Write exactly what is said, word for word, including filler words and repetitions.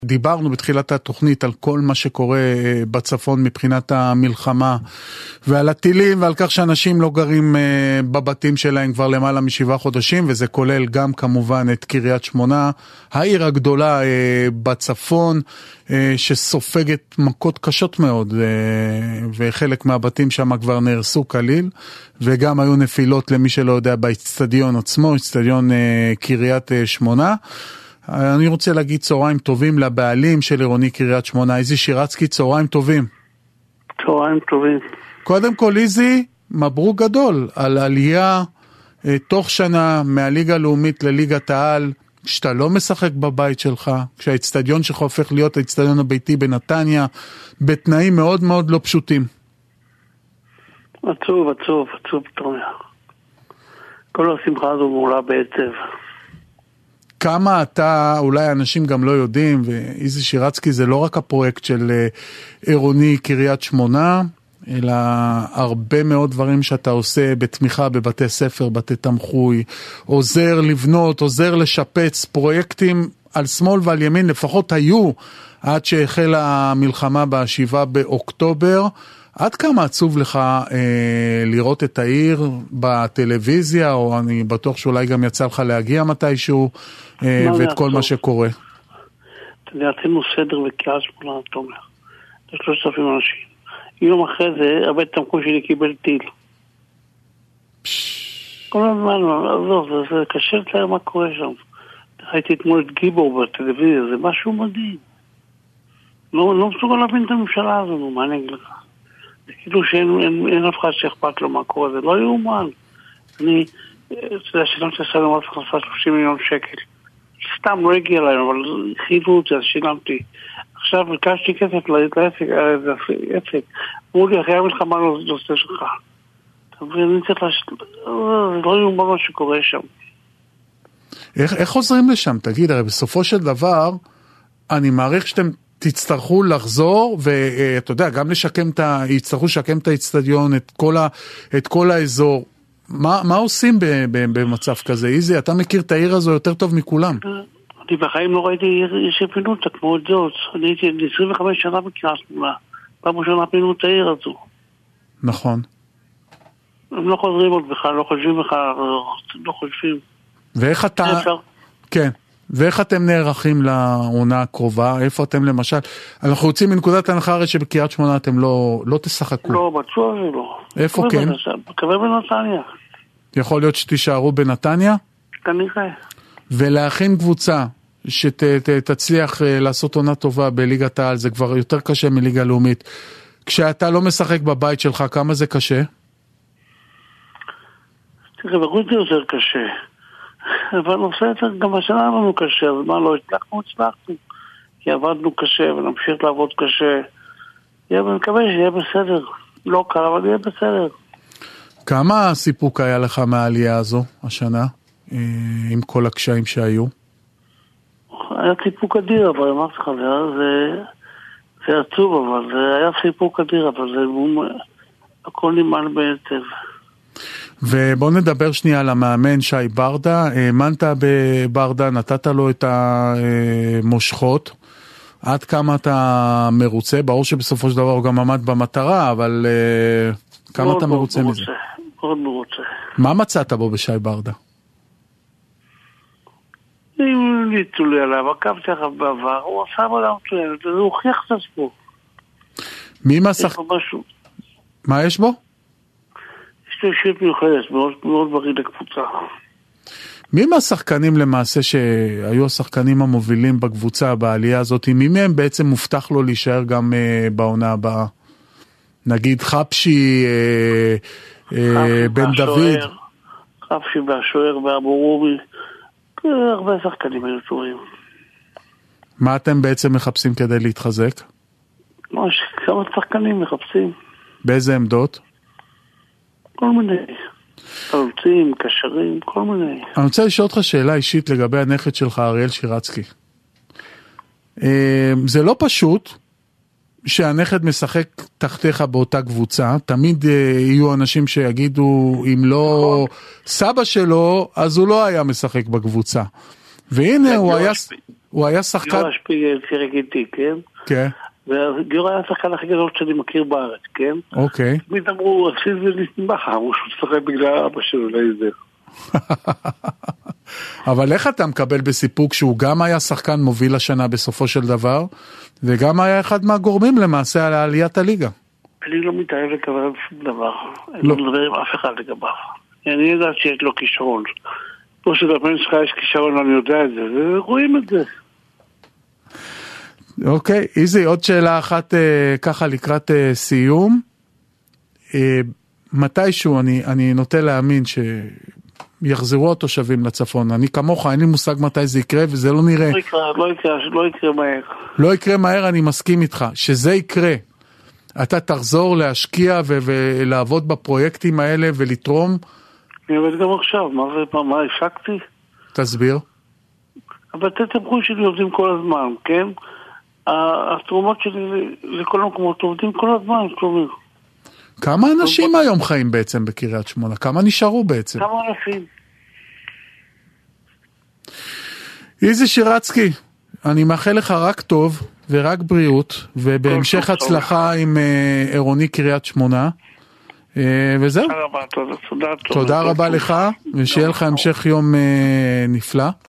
דיברנו בתחילת התוכנית על כל מה שקורה בצפון מבחינת המלחמה ועל הטילים ועל כך שאנשים לא גרים בבתים שלהם כבר למעלה משבעה חודשים, וזה כולל גם כמובן את קריית שמונה, העיר הגדולה בצפון שסופגת מכות קשות מאוד, וחלק מהבתים שם כבר נהרסו כליל, וגם היו נפילות למי שלא יודע באצטדיון עצמו, אצטדיון קריית שמונה. אני רוצה להגיד צהריים טובים לבעלים של עירוני קריית שמונה, איזי שירצקי, צהריים טובים. צהריים טובים. קודם כל איזי, מברוק גדול על עלייה אה, תוך שנה מהליגה הלאומית לליגת העל, כשאתה לא משחק בבית שלך, כשהאצטדיון שלך הופך להיות האצטדיון הביתי בנתניה, בתנאים מאוד מאוד לא פשוטים. עצוב, עצוב, עצוב, תומר. כל השמחה הזו מעולה בעצב. כמה אתה, אולי אנשים גם לא יודעים, ואיזי שירצקי זה לא רק הפרויקט של עירוני קריית שמונה, אלא הרבה מאוד דברים שאתה עושה בתמיכה בבתי ספר, בתי תמחוי, עוזר לבנות, עוזר לשפץ, פרויקטים על שמאל ועל ימין, לפחות היו עד שהחלה המלחמה בשבעה באוקטובר. עד כמה עצוב לך אה, לראות את העיר בטלוויזיה, או אני בטוח שאולי גם יצא לך להגיע מתישהו, אה, ואת כל מה שקורה? אתה יודע, עשינו סדר בקריית שמונה, תומר. זה שלושת אלפים אנשים. יום אחרי זה, הבית תמכו שלי קיבל טיל. כל הזמן, עזוב, זה קשה לתאר מה קורה שם. הייתי אתמול את גיבור בטלוויזיה, זה משהו מדהים. לא, לא מסוגל להבין את הממשלה הזו, מה אני אגיד לך? זה כאילו שאין אין, אין אף אחד שאכפת לו מה קורה, זה לא יאומן. אני, זה השילמת לסלם עוד הכנסה שלושים מיליון שקל. סתם לא הגיע להם, אבל חייבו את זה, אז שילמתי. עכשיו ביקשתי כסף לעסק. אמרו לי, אחרי המלחמה לא עושה שלך. ואני צריך לש... זה לא יאומן מה שקורה שם. איך, איך חוזרים לשם? תגיד, הרי בסופו של דבר, אני מעריך שאתם תצטרכו לחזור, ואתה יודע, גם לשקם את ה... יצטרכו לשקם את האצטדיון, את כל, ה... את כל האזור. מה, מה עושים ב... ב... במצב כזה? איזי, אתה מכיר את העיר הזו יותר טוב מכולם. אני בחיים לא ראיתי עיר שפינו אותה כמו את זאת. אני הייתי עשרים וחמש שנה בקריית שמונה. פעם ראשונה פינו את העיר הזו. נכון. הם לא חוזרים עוד בכלל, לא חושבים בכלל, לא חושבים. ואיך אתה... כן. ואיך אתם נערכים לעונה הקרובה? איפה אתם למשל? אנחנו יוצאים מנקודת הנחה הרי שבקריית שמונה אתם לא, לא תשחקו. לא, בטוח זה לא. איפה כן? מקווה בנתניה. יכול להיות שתישארו בנתניה? כנראה. ולהכין קבוצה שתצליח לעשות עונה טובה בליגת העל, זה כבר יותר קשה מליגה לאומית. כשאתה לא משחק בבית שלך, כמה זה קשה? תראה, בגוד זה יותר קשה. אבל נושא יותר, גם השנה לנו קשה, אז מה לא הצלחנו, הצלחנו. כי עבדנו קשה ונמשיך לעבוד קשה. אני מקווה שיהיה בסדר. לא קל, אבל יהיה בסדר. כמה סיפוק היה לך מהעלייה הזו, השנה, עם כל הקשיים שהיו? היה סיפוק אדיר, אבל אמרתי לך, זה, זה עצוב, אבל זה היה סיפוק אדיר, אבל זה הכל נמל בעצב. ובוא נדבר שנייה על המאמן שי ברדה. האמנת בברדה, נתת לו את המושכות. עד כמה אתה מרוצה? ברור שבסופו של דבר הוא גם עמד במטרה, אבל כמה אתה מרוצה מזה? מאוד מרוצה. מה מצאת בו בשי ברדה? אם ניתו לי עליו, עקבתי אחריו בעבר, הוא עשה עבודה מצוינת, הוא הוכיח את עצמו. מי מסך... מה יש בו? יש לו אישיות מיוחדת, מאוד, מאוד בריא לקבוצה. מי מהשחקנים למעשה שהיו השחקנים המובילים בקבוצה בעלייה הזאת, מי מהם בעצם מובטח לו להישאר גם uh, בעונה הבאה? נגיד חפשי, uh, uh, בן דוד. חפשי והשוער ואבו רובי, הרבה שחקנים היו טובים. מה אתם בעצם מחפשים כדי להתחזק? כמה שחקנים מחפשים. באיזה עמדות? כל מיני. חלוצים, קשרים, כל מיני. אני רוצה לשאול אותך שאלה אישית לגבי הנכד שלך, אריאל שירצקי. זה לא פשוט שהנכד משחק תחתיך באותה קבוצה. תמיד יהיו אנשים שיגידו, אם לא סבא שלו, אז הוא לא היה משחק בקבוצה. והנה הוא היה... הוא היה שחקן... גיורא שפיגל שיחק איתי, כן? כן. וגיורא היה השחקן הכי גדול שאני מכיר בארץ, כן? אוקיי. תמיד אמרו, עשי זה נסתמכה, אמרו שהוא שחק בגלל אבא שלו, לאיזה. אבל איך אתה מקבל בסיפוק שהוא גם היה שחקן מוביל השנה בסופו של דבר, וגם היה אחד מהגורמים למעשה על העליית הליגה? אני לא מתאהב לקבל על שום דבר. אני לא מדבר עם אף אחד לגביו. אני יודעת שיש לו כישרון. פה שלבן שלך יש כישרון, אני יודע את זה, ורואים את זה. אוקיי, איזי, עוד שאלה אחת ככה לקראת סיום. מתישהו אני, אני נוטה להאמין שיחזרו התושבים לצפון. אני כמוך, אין לי מושג מתי זה יקרה, וזה לא נראה. לא יקרה, לא יקרה, לא יקרה מהר. לא יקרה מהר, אני מסכים איתך. שזה יקרה, אתה תחזור להשקיע ו- ולעבוד בפרויקטים האלה ולתרום. אני עובד גם עכשיו, מה זה, מה, הפסקתי? תסביר. הבתי תמחוי שלי עובדים כל הזמן, כן? התרומות שלי לכל המקומות עובדים כל הזמן, כלומר. כמה אנשים היום חיים בעצם בקריית שמונה? כמה נשארו בעצם? כמה אנשים. איזי שירצקי, אני מאחל לך רק טוב ורק בריאות, ובהמשך הצלחה עם עירוני קריית שמונה. וזהו. תודה רבה, תודה, תודה. תודה רבה לך, ושיהיה לך המשך יום נפלא.